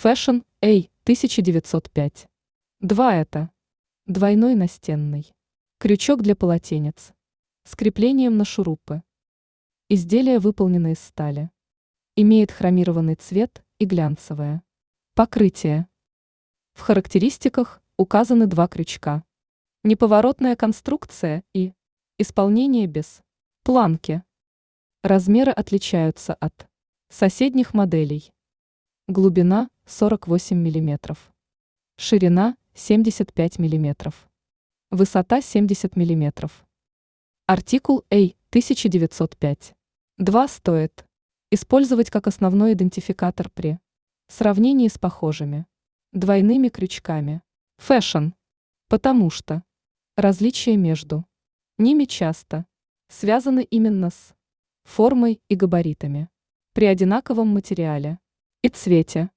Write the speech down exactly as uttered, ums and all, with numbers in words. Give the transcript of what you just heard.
Fashion A тысяча девятьсот пять. Два это. Двойной настенный. Крючок для полотенец. С креплением на шурупы. Изделие выполнено из стали. Имеет хромированный цвет и глянцевое покрытие. В характеристиках указаны два крючка. Неповоротная конструкция и исполнение без планки. Размеры отличаются от соседних моделей. Глубина сорок восемь миллиметров. Ширина семьдесят пять миллиметров. Высота семьдесят миллиметров. Артикул А тысяча девятьсот пять. два стоит использовать как основной идентификатор при сравнении с похожими двойными крючками. Fashion. Потому что различия между ними часто связаны именно с формой и габаритами при одинаковом материале и цвете.